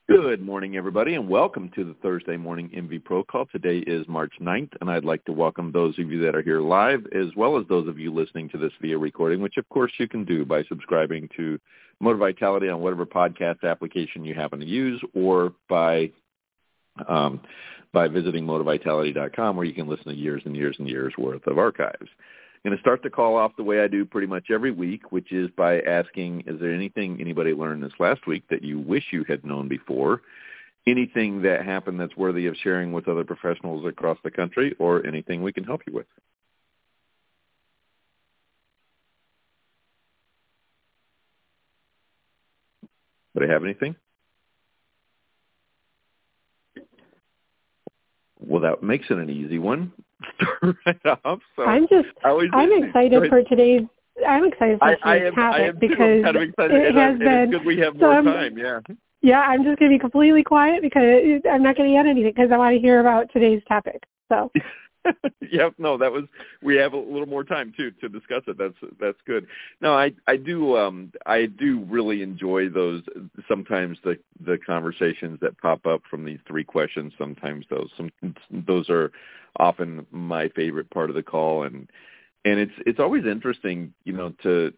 Good morning, everybody, and welcome to the Thursday Morning MV Pro Call. Today is March 9th, and I'd like to welcome those of you that are here live, as well as those of you listening to this via recording, which, of course, you can do by subscribing to Motor Vitality on whatever podcast application you happen to use, or by visiting motorvitality.com, where you can listen to years and years and years worth of archives. I'm going to start the call off the way I do pretty much every week, which is by asking, is there anything anybody learned this last week that you wish you had known before, anything that happened that's worthy of sharing with other professionals across the country, or anything we can help you with? Do I have anything? Well, that makes it an easy one. Start right off. So I'm excited for today's topic because kind of excited, it has been. It's good we have more time. Yeah. Yeah, I'm just going to be completely quiet because I'm not going to add anything because I want to hear about today's topic. So. Yep. No, we have a little more time too to discuss it. That's good. No, I do really enjoy those. Sometimes the conversations that pop up from these three questions. Sometimes those are often my favorite part of the call, and it's always interesting, to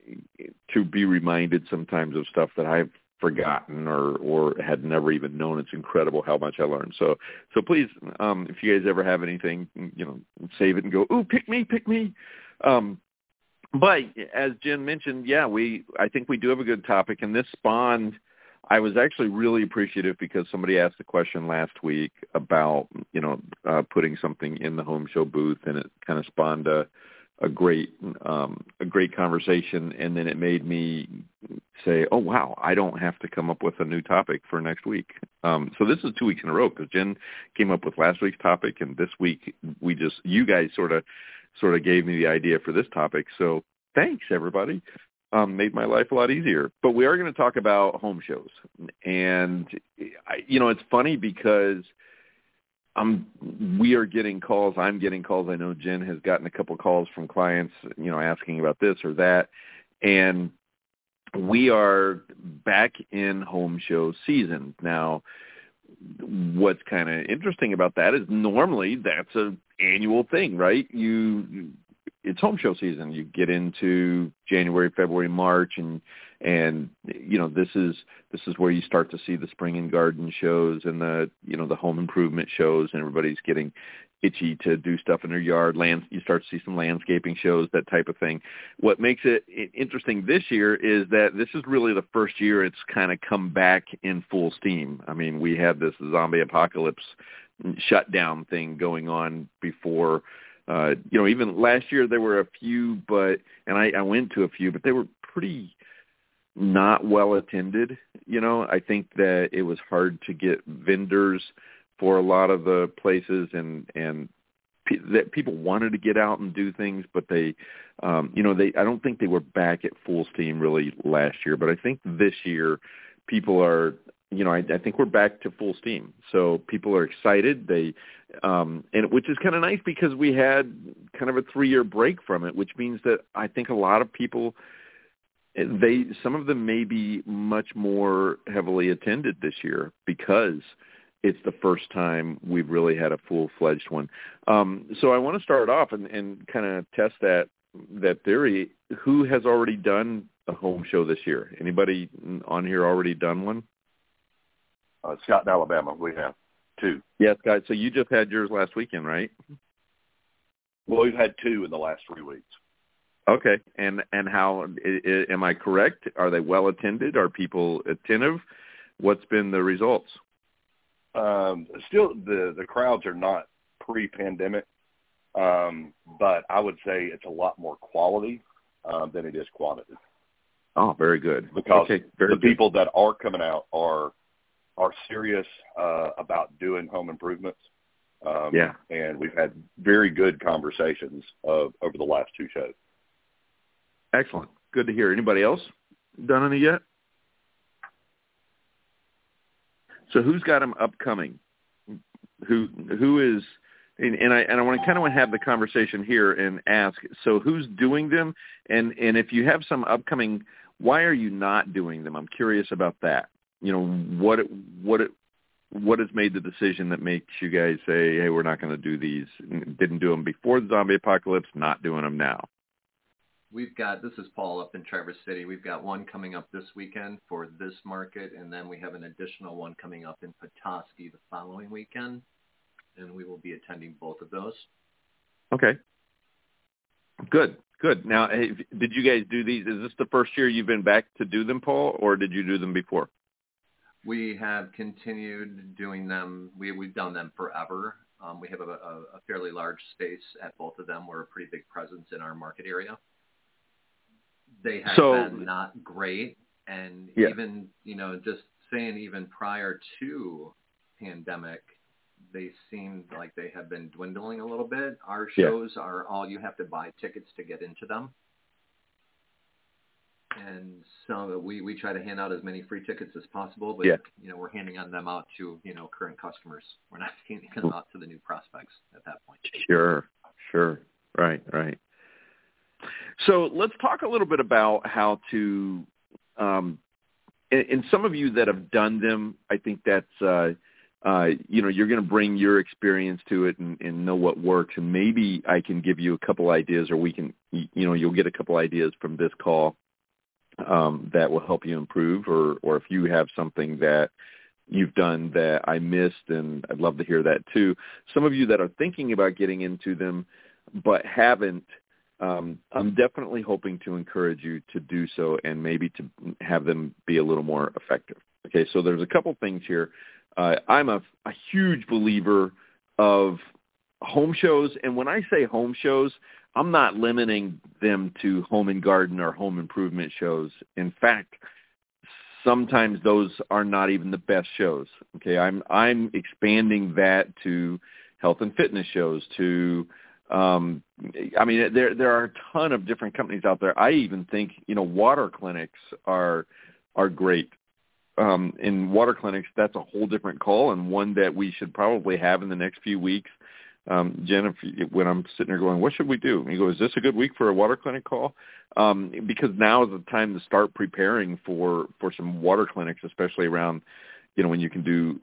be reminded sometimes of stuff that I've forgotten or had never even known. It's incredible how much I learned. So please, if you guys ever have anything, save it and go, ooh, pick me. But as Jen mentioned, I think we do have a good topic, and this spawned. I was actually really appreciative because somebody asked a question last week about, putting something in the home show booth, and it kind of spawned a great conversation, and then it made me say, oh, wow, I don't have to come up with a new topic for next week. So this is 2 weeks in a row because Jen came up with last week's topic, and this week you guys sort of gave me the idea for this topic. So thanks, everybody. Made my life a lot easier. But we are going to talk about home shows. And, it's funny because we are getting calls. I'm getting calls. I know Jen has gotten a couple calls from clients, asking about this or that. And we are back in home show season. Now, what's kind of interesting about that is normally that's an annual thing, right? It's home show season. You get into January, February, March, and this is where you start to see the spring and garden shows and the home improvement shows, and everybody's getting itchy to do stuff in their yard. You start to see some landscaping shows, that type of thing. What makes it interesting this year is that this is really the first year it's kind of come back in full steam. I mean, we had this zombie apocalypse shutdown thing going on before. Even last year there were a few, and I went to a few, but they were pretty not well attended. I think that it was hard to get vendors for a lot of the places, and that people wanted to get out and do things, but I don't think they were back at full steam really last year. But I think this year people are, I think we're back to full steam. So people are excited. And which is kind of nice because we had kind of a 3-year break from it, which means that I think a lot of people, some of them may be much more heavily attended this year because it's the first time we've really had a full-fledged one. So I want to start off and kind of test that theory. Who has already done a home show this year? Anybody on here already done one? Scott in Alabama, we have 2. Yes, guys. So you just had yours last weekend, right? Well, we've had 2 in the last 3 weeks. Okay. And how, am I correct? Are they well attended? Are people attentive? What's been the results? Still, the crowds are not pre-pandemic, but I would say it's a lot more quality than it is quantity. Oh, very good. Because people that are coming out are serious about doing home improvements. And we've had very good conversations over the last 2 shows. Excellent. Good to hear. Anybody else done any yet? So who's got them upcoming? Who is? And I want to kind of have the conversation here and ask. So who's doing them? And if you have some upcoming, why are you not doing them? I'm curious about that. what has made the decision that makes you guys say, hey, we're not going to do these? Didn't do them before the zombie apocalypse, not doing them now. This is Paul up in Traverse City. We've got one coming up this weekend for this market, and then we have an additional one coming up in Petoskey the following weekend, and we will be attending both of those. Okay. Good. Now, hey, did you guys do these? Is this the first year you've been back to do them, Paul, or did you do them before? We have continued doing them. We've done them forever. We have a fairly large space at both of them. We're a pretty big presence in our market area. They have been not great, and even just saying even prior to pandemic, they seemed like they have been dwindling a little bit. Our shows are all you have to buy tickets to get into them. And so we try to hand out as many free tickets as possible, but we're handing them out to current customers. We're not handing them out to the new prospects at that point. Sure, right. So let's talk a little bit about how to. And some of you that have done them, I think that's you're going to bring your experience to it and know what works, and maybe I can give you a couple ideas, or we can, you'll get a couple ideas from this call. That will help you improve, or if you have something that you've done that I missed, and I'd love to hear that too. Some of you that are thinking about getting into them but haven't, I'm definitely hoping to encourage you to do so and maybe to have them be a little more effective. Okay, so there's a couple things here. I'm a huge believer of home shows, and when I say home shows, I'm not limiting them to home and garden or home improvement shows. In fact, sometimes those are not even the best shows. Okay, I'm expanding that to health and fitness shows. To there are a ton of different companies out there. I even think water clinics are great. In water clinics, that's a whole different call, and one that we should probably have in the next few weeks. Jen, when I'm sitting there going, what should we do? And you go, is this a good week for a water clinic call? Because now is the time to start preparing for some water clinics, especially around, when you can do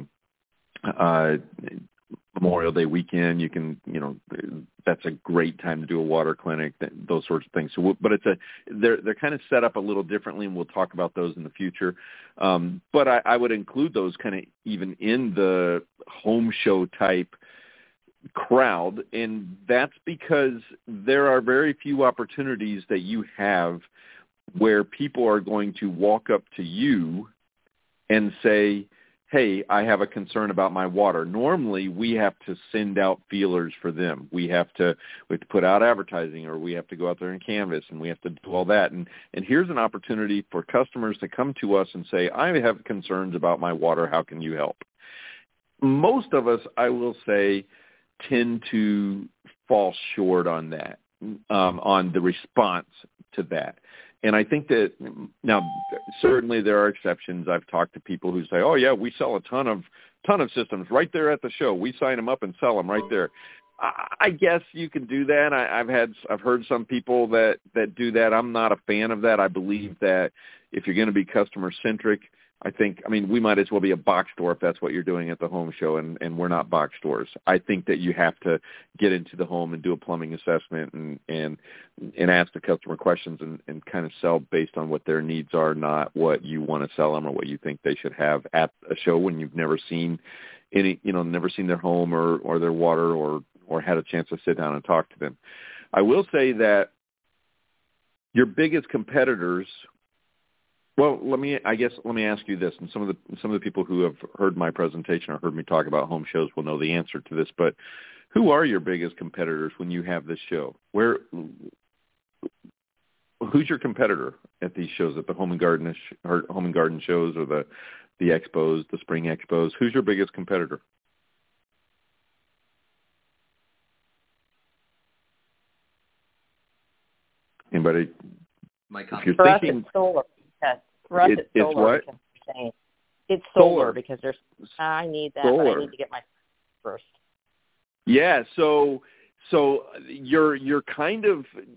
Memorial Day weekend. You can, that's a great time to do a water clinic, those sorts of things. So, but they're kind of set up a little differently, and we'll talk about those in the future. But I would include those kind of even in the home show type crowd, and that's because there are very few opportunities that you have where people are going to walk up to you and say, hey, I have a concern about my water. Normally, we have to send out feelers for them. We have to put out advertising, or we have to go out there and canvas, and we have to do all that. And here's an opportunity for customers to come to us and say, I have concerns about my water. How can you help? Most of us, I will say, tend to fall short on that, on the response to that. And I think that now certainly there are exceptions. I've talked to people who say, oh yeah, we sell a ton of systems right there at the show. We sign them up and sell them right there. I guess you can do that. I've heard some people that do that. I'm not a fan of that. I believe that if you're going to be customer centric, we might as well be a box store if that's what you're doing at the home show, and we're not box stores. I think that you have to get into the home and do a plumbing assessment and ask the customer questions and kind of sell based on what their needs are, not what you want to sell them or what you think they should have at a show when you've never seen never seen their home or their water or had a chance to sit down and talk to them. I will say that your biggest competitors. Well, let me ask you this, and some of the people who have heard my presentation or heard me talk about home shows will know the answer to this. But who are your biggest competitors when you have this show? Who's your competitor at these shows, at the home and garden shows, or the expos, the spring expos? Who's your biggest competitor? Anybody? For us, it's solar. Yes. For us, it's solar. What? It's solar because I need that, but I need to get my first. Yeah, so you're kind of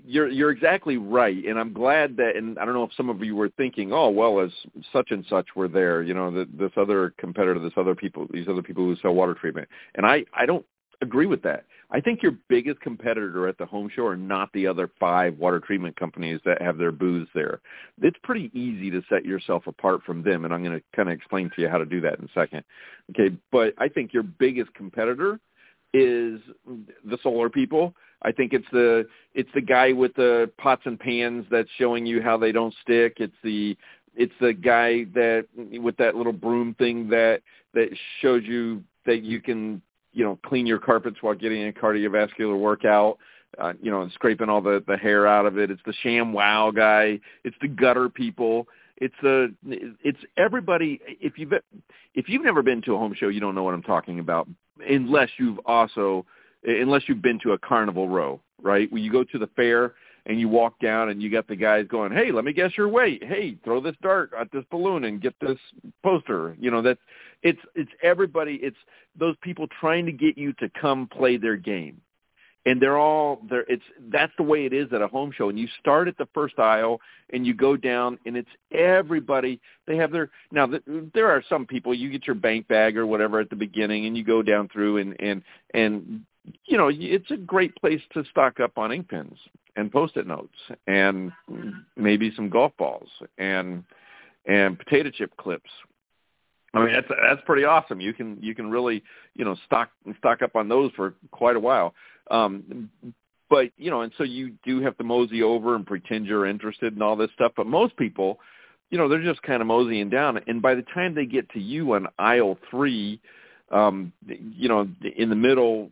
you're exactly right, and I'm glad that. And I don't know if some of you were thinking, oh well, as such and such were there, this other competitor, these other people who sell water treatment, and I don't agree with that. I think your biggest competitor at the home show are not the other 5 water treatment companies that have their booths there. It's pretty easy to set yourself apart from them, and I'm going to kind of explain to you how to do that in a second. Okay, but I think your biggest competitor is the solar people. I think it's the guy with the pots and pans that's showing you how they don't stick. It's the guy that with that little broom thing that shows you that you can clean your carpets while getting a cardiovascular workout, and scraping all the hair out of it. It's the ShamWow guy. It's the gutter people. It's everybody. If you've never been to a home show, you don't know what I'm talking about, unless you've been to a carnival row, right? Where you go to the fair and you walk down and you got the guys going, hey, let me guess your weight. Hey, throw this dart at this balloon and get this poster. It's everybody. It's those people trying to get you to come play their game. And they're all there. That's the way it is at a home show. And you start at the first aisle and you go down, and it's everybody. They have there are some people, you get your bank bag or whatever at the beginning, and you go down through and it's a great place to stock up on ink pens and Post-it notes and maybe some golf balls and potato chip clips. I mean, that's pretty awesome. You can really, stock up on those for quite a while. But, and so you do have to mosey over and pretend you're interested in all this stuff. But most people, they're just kind of moseying down. And by the time they get to you on aisle 3, in the middle,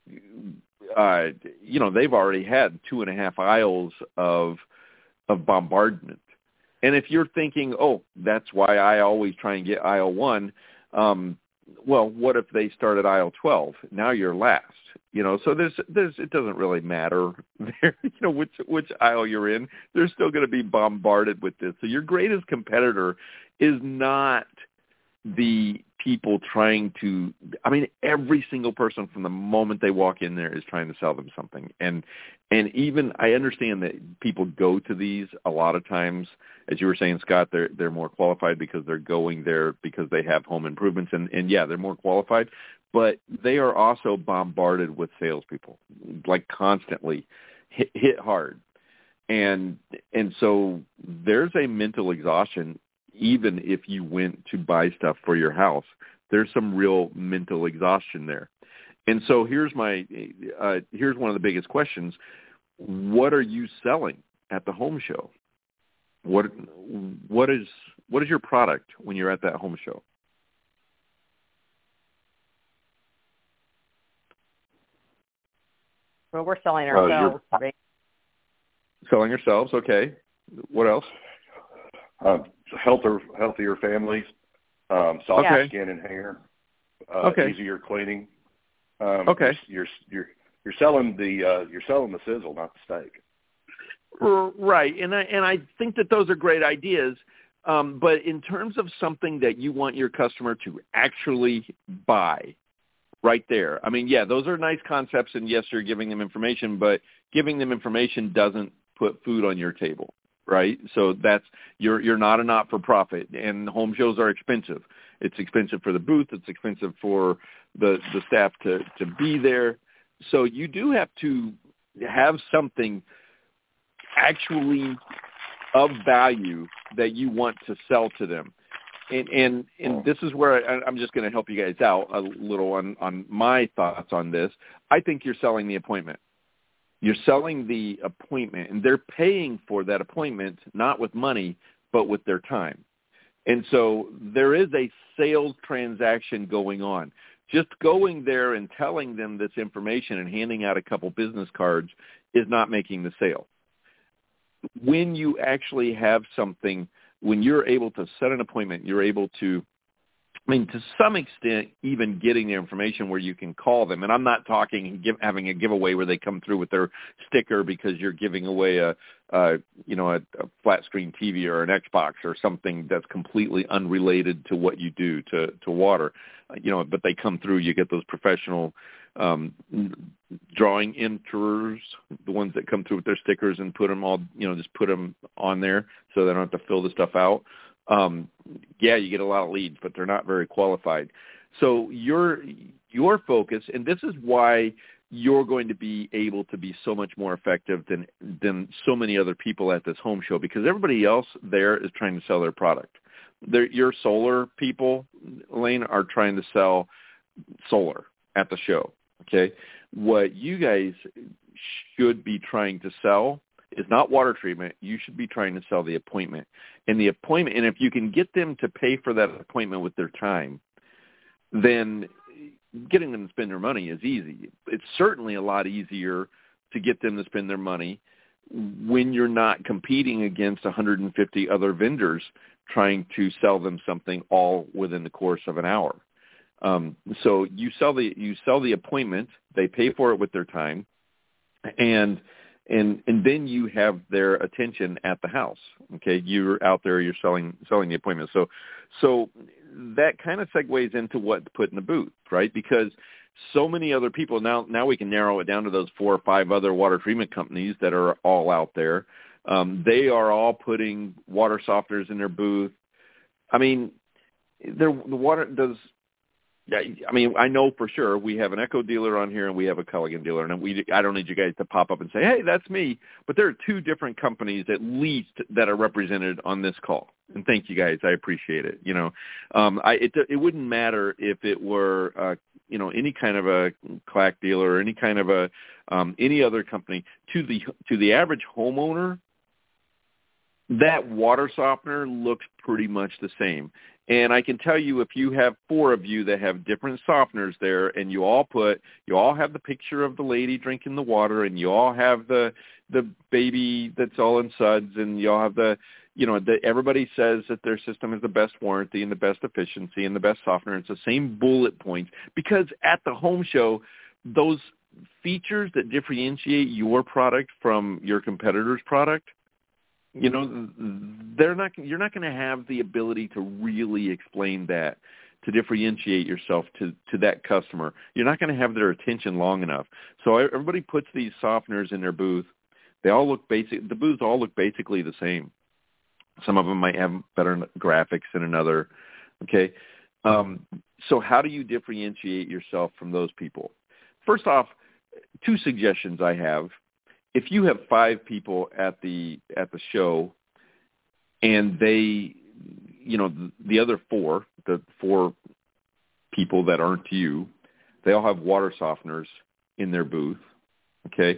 they've already had 2.5 aisles of bombardment. And if you're thinking, oh, that's why I always try and get aisle 1, well, what if they start at aisle 12? Now you're last. So there's it doesn't really matter there, which aisle you're in. They're still going to be bombarded with this. So your greatest competitor is not the people trying to, every single person from the moment they walk in there is trying to sell them something. And even I understand that people go to these a lot of times, as you were saying, Scott, they're more qualified because they're going there because they have home improvements. And yeah, they're more qualified, but they are also bombarded with salespeople, like constantly hit hard. And so there's a mental exhaustion. Even if you went to buy stuff for your house, there's some real mental exhaustion there. And so here's one of the biggest questions. What are you selling at the home show? What is your product when you're at that home show? Well, we're selling ourselves. Selling yourselves, okay. What else? Healthier families, soft skin and hair, easier cleaning. Okay. You're selling the sizzle, not the steak. Right, and I think that those are great ideas. But in terms of something that you want your customer to actually buy, right there. Those are nice concepts, and yes, you're giving them information, but giving them information doesn't put food on your table. Right, so that's you're not a not-for-profit, and home shows are expensive. It's expensive for the booth. It's expensive for the staff to be there. So you do have to have something actually of value that you want to sell to them. And this is where I'm just going to help you guys out a little on my thoughts on this. I think you're selling the appointment. You're selling the appointment, and they're paying for that appointment, not with money, but with their time. And so there is a sales transaction going on. Just going there and telling them this information and handing out a couple business cards is not making the sale. When you actually have something, when you're able to set an appointment, you're able to, to some extent, even getting their information where you can call them. And I'm not talking having a giveaway where they come through with their sticker because you're giving away a flat screen TV or an Xbox or something that's completely unrelated to what you do to water. But they come through, you get those professional drawing enterers, the ones that come through with their stickers and put them all, just put them on there so they don't have to fill the stuff out. You get a lot of leads, but they're not very qualified. So your focus, and this is why you're going to be able to be so much more effective than so many other people at this home show, because everybody else there is trying to sell their product. Your solar people, Elaine, are trying to sell solar at the show, okay? What you guys should be trying to sell is not water treatment. You should be trying to sell the appointment. And if you can get them to pay for that appointment with their time, then getting them to spend their money is easy. It's certainly a lot easier to get them to spend their money when you're not competing against 150 other vendors trying to sell them something all within the course of an hour. So you sell the appointment, they pay for it with their time, and then you have their attention at the house. Okay, you're out there, you're selling the appointment. So that kind of segues into what to put in the booth, right? Because so many other people now we can narrow it down to those 4 or 5 other water treatment companies that are all out there. They are all putting water softeners in their booth. I mean, the water does. I know for sure we have an Echo dealer on here and we have a Culligan dealer, and I don't need you guys to pop up and say, hey, that's me. But there are 2 different companies at least that are represented on this call. And thank you guys. I appreciate it. It wouldn't matter if it were, any kind of a clack dealer or any kind of any other company. To the average homeowner, that water softener looks pretty much the same. And I can tell you, if you have 4 of you that have different softeners there, and you all have the picture of the lady drinking the water, and you all have the baby that's all in suds, and you all have everybody says that their system has the best warranty and the best efficiency and the best softener. It's the same bullet points, because at the home show, those features that differentiate your product from your competitor's product, you're not going to have the ability to really explain that, to differentiate yourself to that customer. You're not going to have their attention long enough. So everybody puts these softeners in their booth. They all look basic. The booths all look basically the same. Some of them might have better graphics than another. Okay. So how do you differentiate yourself from those people? First off, 2 suggestions I have. If you have 5 people at the show, and they, the other 4, the 4 people that aren't you, they all have water softeners in their booth. Okay.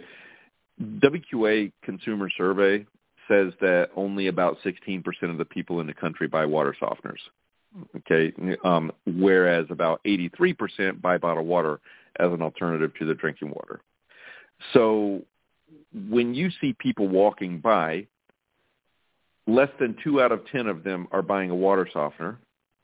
WQA Consumer Survey says that only about 16% of the people in the country buy water softeners. Okay. Whereas about 83% buy bottled water as an alternative to the drinking water. So when you see people walking by, less than 2 out of 10 of them are buying a water softener,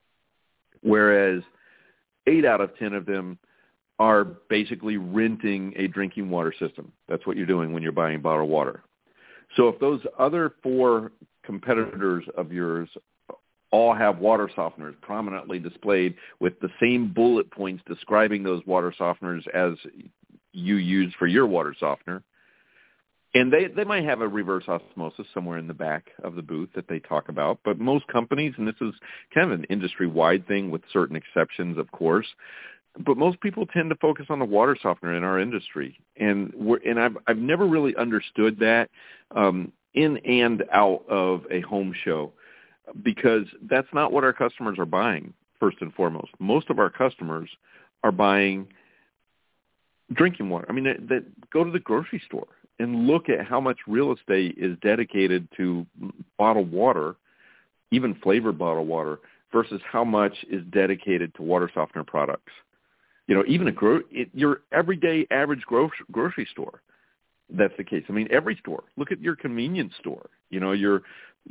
whereas 8 out of 10 of them are basically renting a drinking water system. That's what you're doing when you're buying bottled water. So if those other 4 competitors of yours all have water softeners prominently displayed with the same bullet points describing those water softeners as you use for your water softener, and they might have a reverse osmosis somewhere in the back of the booth that they talk about, but most companies, and this is kind of an industry-wide thing with certain exceptions, of course, but most people tend to focus on the water softener in our industry, and I've never really understood that in and out of a home show, because that's not what our customers are buying. First and foremost, most of our customers are buying drinking water. I mean, they go to the grocery store and look at how much real estate is dedicated to bottled water, even flavored bottled water, versus how much is dedicated to water softener products. Even your everyday average grocery store, that's the case. I mean, every store. Look at your convenience store. Your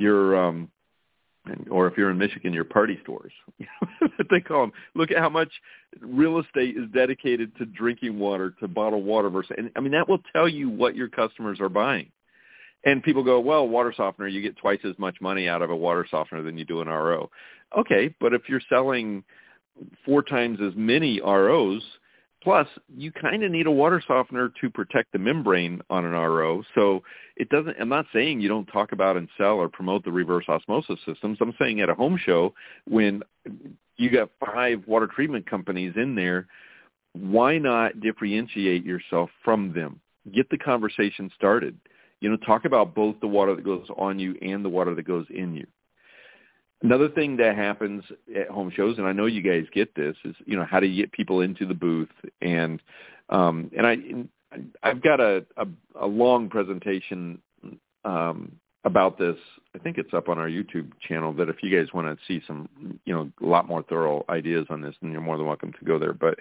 or if you're in Michigan, your party stores. They call them. Look at how much real estate is dedicated to drinking water, to bottled water versus. And I mean, that will tell you what your customers are buying. And people go, well, water softener, you get twice as much money out of a water softener than you do an RO. Okay, but if you're selling 4 times as many ROs, Plus, you kind of need a water softener to protect the membrane on an RO. So it doesn't. I'm not saying you don't talk about and sell or promote the reverse osmosis systems. I'm saying at a home show when you got 5 water treatment companies in there, why not differentiate yourself from them? Get the conversation started. Talk about both the water that goes on you and the water that goes in you. Another thing that happens at home shows, and I know you guys get this, is how do you get people into the booth? And I've got a long presentation about this. I think it's up on our YouTube channel. That if you guys want to see some a lot more thorough ideas on this, then you're more than welcome to go there. But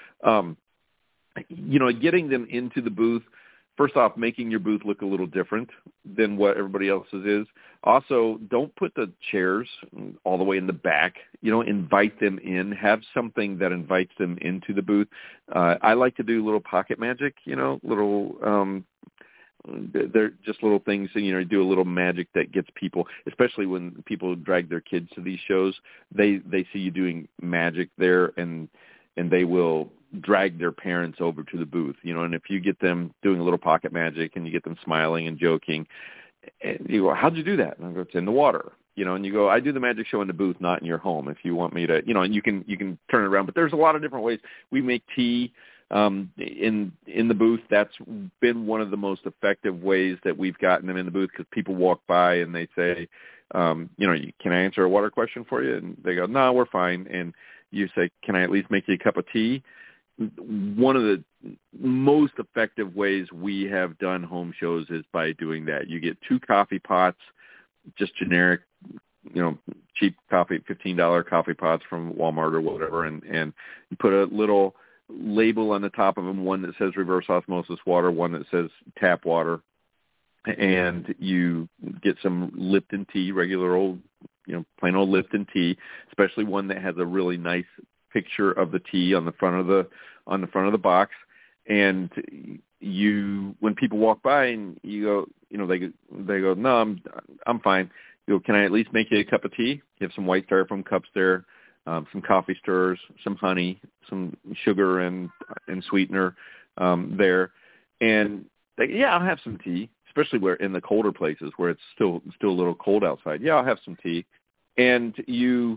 getting them into the booth. First off, making your booth look a little different than what everybody else's is. Also, don't put the chairs all the way in the back. Invite them in. Have something that invites them into the booth. I like to do little pocket magic, little they're just little things, do a little magic that gets people, especially when people drag their kids to these shows, they see you doing magic there, and they will drag their parents over to the booth, and if you get them doing a little pocket magic and you get them smiling and joking, and you go, how'd you do that? And I go, it's in the water, and you go, I do the magic show in the booth, not in your home. If you want me to, and you can turn it around, but there's a lot of different ways. We make tea in the booth. That's been one of the most effective ways that we've gotten them in the booth, because people walk by and they say, can I answer a water question for you? And they go, no, we're fine. And you say, can I at least make you a cup of tea? One of the most effective ways we have done home shows is by doing that. You get 2 coffee pots, just generic, cheap coffee, $15 coffee pots from Walmart or whatever, and you put a little label on the top of them, one that says reverse osmosis water, one that says tap water, and you get some Lipton tea, regular old, plain old Lipton tea, especially one that has a really nice picture of the tea on the front of the box. And when people walk by and you go, they go, no, I'm fine. You go, can I at least make you a cup of tea? You have some white styrofoam cups there, some coffee stirrers, some honey, some sugar and sweetener there. And yeah, I'll have some tea, especially where in the colder places where it's still a little cold outside. Yeah, I'll have some tea. And you,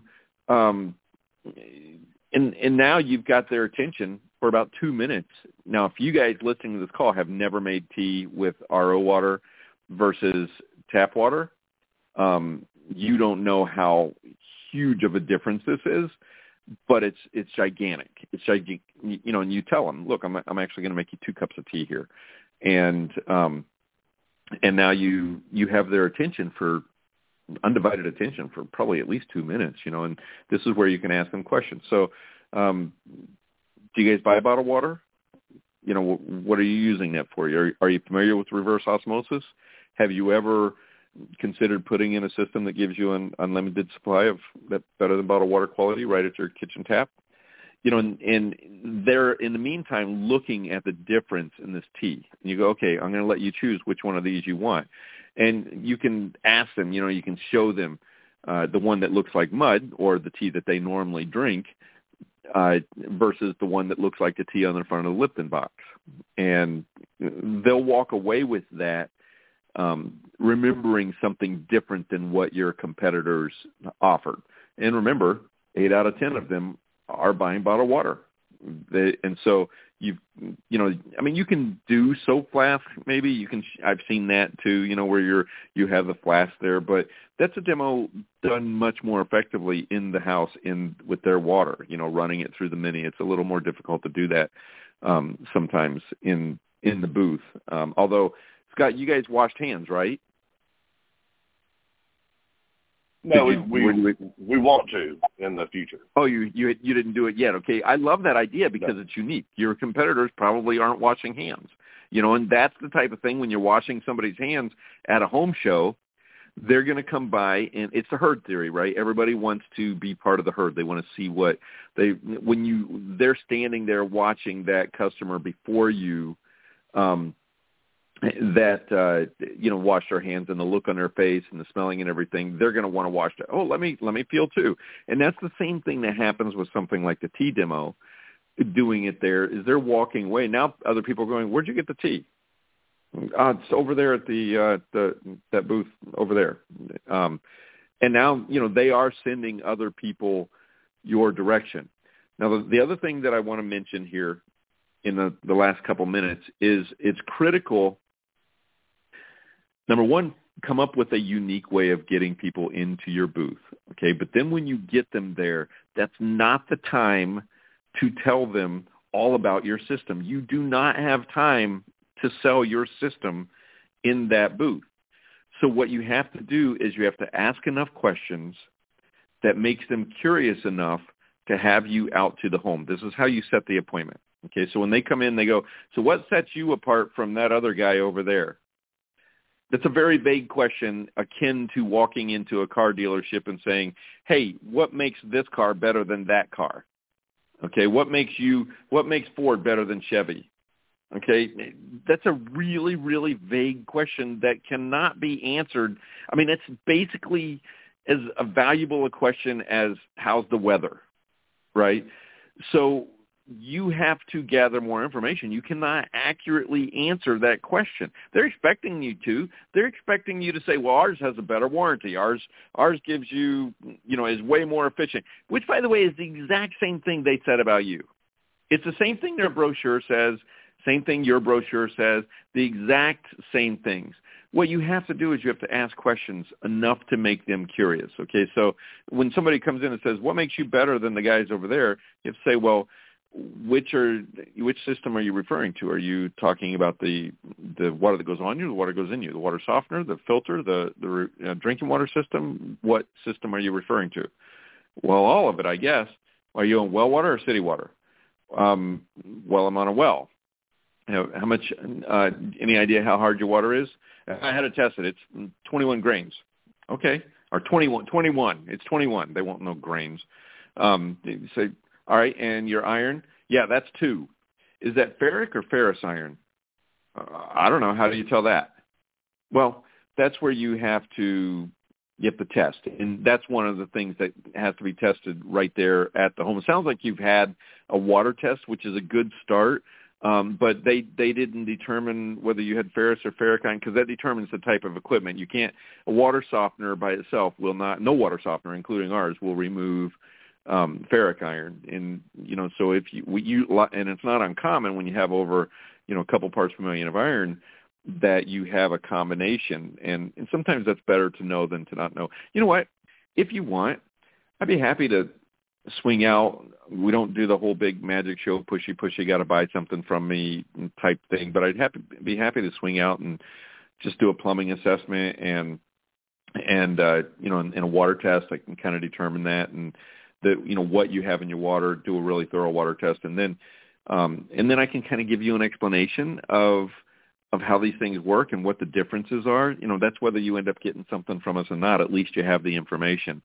and now you've got their attention for about 2 minutes. Now, if you guys listening to this call have never made tea with RO water versus tap water, you don't know how huge of a difference this is, but it's gigantic. It's gigantic, and you tell them, look, I'm actually going to make you 2 cups of tea here. And now you have their attention for undivided attention for probably at least 2 minutes, and this is where you can ask them questions. So, do you guys buy bottled water? What are you using that for? Are you familiar with reverse osmosis? Have you ever considered putting in a system that gives you an unlimited supply of that better than bottled water quality right at your kitchen tap? And they're in the meantime looking at the difference in this tea. And you go, okay, I'm going to let you choose which one of these you want. And you can ask them, you can show them the one that looks like mud or the tea that they normally drink versus the one that looks like the tea on the front of the Lipton box. And they'll walk away with that, remembering something different than what your competitors offered. And remember, 8 out of 10 of them are buying bottled water. And so you can do soap flask. Maybe you can. I've seen that too. Where you have the flask there, but that's a demo done much more effectively in the house with their water. Running it through the mini. It's a little more difficult to do that sometimes in the booth. Although Scott, you guys washed hands, right? No, we want to in the future. Oh, you didn't do it yet. Okay, I love that idea because it's unique. Your competitors probably aren't washing hands, and that's the type of thing when you're washing somebody's hands at a home show, they're going to come by, and it's the herd theory, right? Everybody wants to be part of the herd. They want to see what they're standing there watching that customer before you. That wash their hands and the look on their face and the smelling and everything, they're going to want to wash it. Oh, let me feel too. And that's the same thing that happens with something like the tea demo. doing it there is they're walking away. Now other people are going, where'd you get the tea? It's over there at that booth over there. And now, they are sending other people your direction. Now, the other thing that I want to mention here in the last couple minutes is it's critical. Number one, come up with a unique way of getting people into your booth, okay? But then when you get them there, that's not the time to tell them all about your system. You do not have time to sell your system in that booth. So what you have to do is you have to ask enough questions that makes them curious enough to have you out to the home. This is how you set the appointment. Okay, so when they come in, they go, so what sets you apart from that other guy over there? That's a very vague question, akin to walking into a car dealership and saying, hey, what makes this car better than that car? Okay, what makes Ford better than Chevy? Okay, that's a really, really vague question that cannot be answered. I mean, it's basically as valuable a question as how's the weather, right? So you have to gather more information. You cannot accurately answer that question. They're expecting you to. They're expecting you to say, well, ours has a better warranty. Ours gives you, is way more efficient, which, by the way, is the exact same thing they said about you. It's the same thing their brochure says, same thing your brochure says, the exact same things. What you have to do is you have to ask questions enough to make them curious, okay? So when somebody comes in and says, what makes you better than the guys over there, you have to say, well, which system are you referring to? Are you talking about the water that goes on you, the water that goes in you, the water softener, the filter, the drinking water system? What system are you referring to? Well, all of it, I guess. Are you on well water or city water? Well, I'm on a well. How much? Any idea how hard your water is? I had to test it. It's 21 grains. Okay, or 21. It's 21. They won't know grains. You say, all right, and your iron? Yeah, that's 2. Is that ferric or ferrous iron? I don't know. How do you tell that? Well, that's where you have to get the test, and that's one of the things that has to be tested right there at the home. It sounds like you've had a water test, which is a good start. But they didn't determine whether you had ferrous or ferric iron, because that determines the type of equipment. You can't, a water softener by itself will not, no water softener, including ours, will remove ferric iron. And, so if you and it's not uncommon when you have over, a couple parts per million of iron, that you have a combination. And sometimes that's better to know than to not know. You know what? If you want, I'd be happy to swing out. We don't do the whole big magic show, pushy, got to buy something from me type thing, but I'd be happy to swing out and just do a plumbing assessment and in a water test. I can kind of determine that, and what you have in your water, do a really thorough water test. And then I can kind of give you an explanation of how these things work and what the differences are. That's whether you end up getting something from us or not. At least you have the information.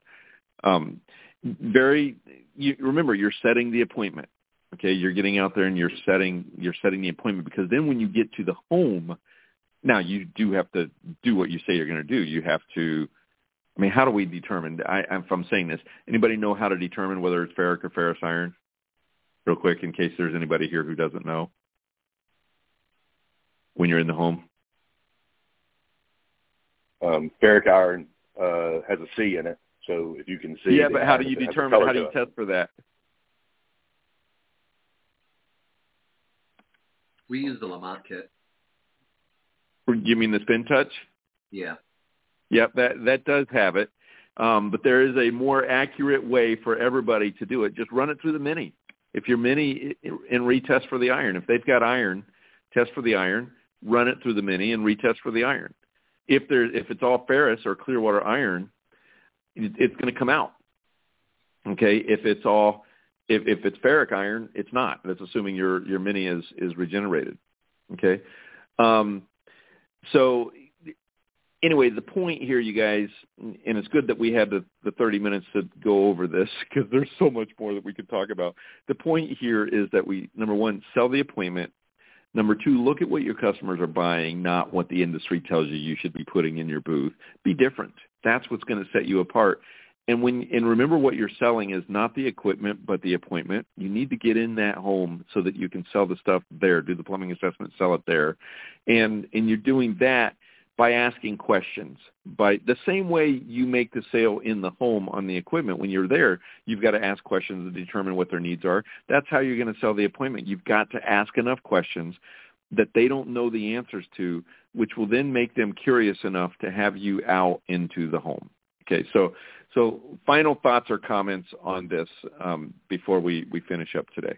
Remember, you're setting the appointment. Okay, you're getting out there and you're setting the appointment, because then when you get to the home, now you do have to do what you say you're going to do. You have to. I mean, how do we determine? If I'm saying this, anybody know how to determine whether it's ferric or ferrous iron? Real quick, in case there's anybody here who doesn't know. When you're in the home, ferric iron has a C in it. So if you can see, yeah, but how do you determine? How do you test for that? We use the Lamont kit. You mean the Spin Touch? Yeah. Yep, that does have it, but there is a more accurate way for everybody to do it. Just run it through the Mini. If your Mini, and retest for the iron. If they've got iron, test for the iron. Run it through the Mini and retest for the iron. If it's all ferrous or clear water iron, it's going to come out. Okay, if it's ferric iron, it's not. That's assuming your Mini is regenerated. Okay, so anyway, the point here, you guys, and it's good that we had the 30 minutes to go over this, because there's so much more that we could talk about. The point here is that we, number one, sell the appointment. Number two, look at what your customers are buying, not what the industry tells you should be putting in your booth. Be different. That's what's going to set you apart. And remember, what you're selling is not the equipment, but the appointment. You need to get in that home so that you can sell the stuff there, do the plumbing assessment, sell it there. And you're doing that by asking questions. By the same way you make the sale in the home on the equipment, when you're there, you've got to ask questions to determine what their needs are. That's how you're going to sell the appointment. You've got to ask enough questions that they don't know the answers to, which will then make them curious enough to have you out into the home. Okay, so final thoughts or comments on this before we finish up today.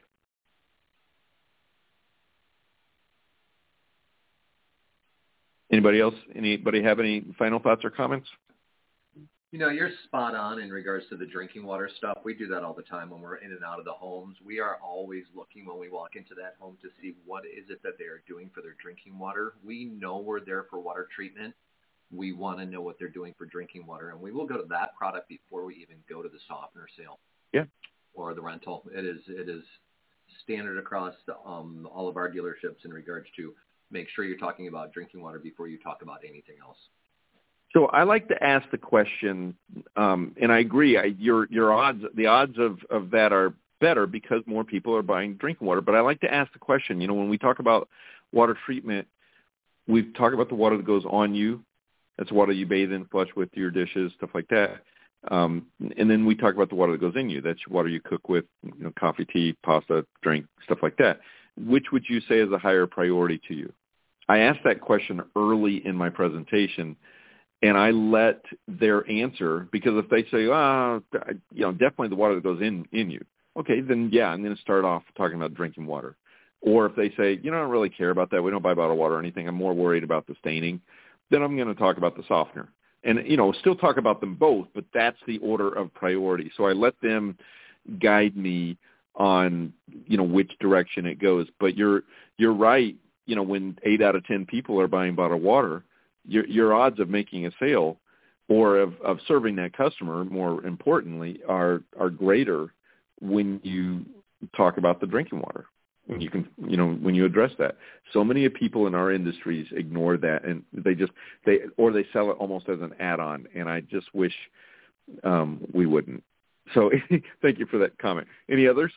Anybody else? Anybody have any final thoughts or comments? You're spot on in regards to the drinking water stuff. We do that all the time when we're in and out of the homes. We are always looking when we walk into that home to see what is it that they are doing for their drinking water. We know we're there for water treatment. We want to know what they're doing for drinking water, and we will go to that product before we even go to the softener sale. Yeah. Or the rental. It is standard across all of our dealerships in regards to make sure you're talking about drinking water before you talk about anything else. So I like to ask the question, and I agree. The odds of that are better because more people are buying drinking water. But I like to ask the question. When we talk about water treatment, we talk about the water that goes on you. That's water you bathe in, flush with your dishes, stuff like that. And then we talk about the water that goes in you. That's water you cook with, coffee, tea, pasta, drink, stuff like that. Which would you say is a higher priority to you? I asked that question early in my presentation, and I let their answer, because if they say, definitely the water that goes in you. Okay, then yeah, I'm going to start off talking about drinking water. Or if they say, I don't really care about that. We don't buy bottled water or anything. I'm more worried about the staining. Then I'm going to talk about the softener. And, still talk about them both, but that's the order of priority. So I let them guide me on, which direction it goes. But you're right. When 8 out of 10 people are buying bottled water, your odds of making a sale or of serving that customer, more importantly, are greater when you talk about the drinking water. When you can, when you address that. So many people in our industries ignore that, and they sell it almost as an add-on, and I just wish we wouldn't. So thank you for that comment. Any others?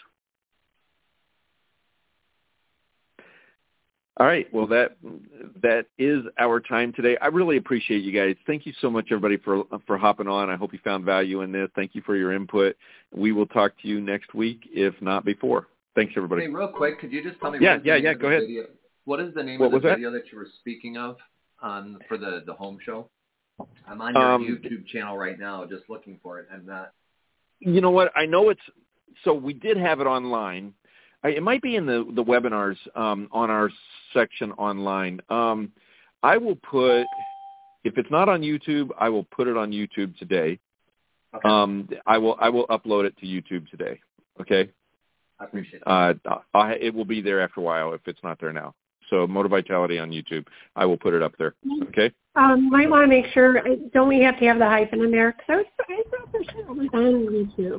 All right. Well, that is our time today. I really appreciate you guys. Thank you so much, everybody, for hopping on. I hope you found value in this. Thank you for your input. We will talk to you next week, if not before. Thanks, everybody. Hey, real quick, could you just tell me? Go ahead. Video? What is the name of the video that you were speaking of for the home show? I'm on your YouTube channel right now, just looking for it. I'm not. You know what? I know so we did have it online. It might be in the webinars on our section online. I will put, if it's not on YouTube, I will put it on YouTube today. Okay. I will upload it to YouTube today. Okay. I appreciate it. It will be there after a while if it's not there now. So Motor Vitality on YouTube. I will put it up there. Okay. Might want to make sure. Don't we have to have the hyphen in there? Because I thought for sure it was on YouTube.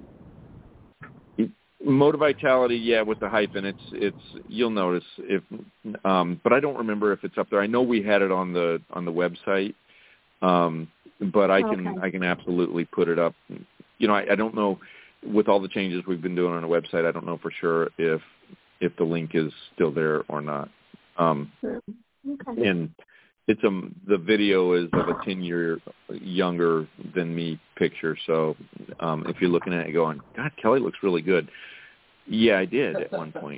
Motor Vitality, yeah, with the hyphen, it's you'll notice if, but I don't remember if it's up there. I know we had it on the website, but I can absolutely put it up. I don't know, with all the changes we've been doing on the website, I don't know for sure if the link is still there or not. Okay. And it's the video is of a 10-year younger than me picture. So if you're looking at it going, God, Kelly looks really good. Yeah, I did at one point.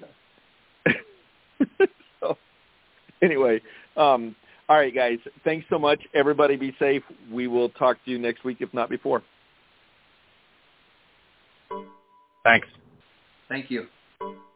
So, anyway, all right, guys. Thanks so much. Everybody be safe. We will talk to you next week, if not before. Thanks. Thank you.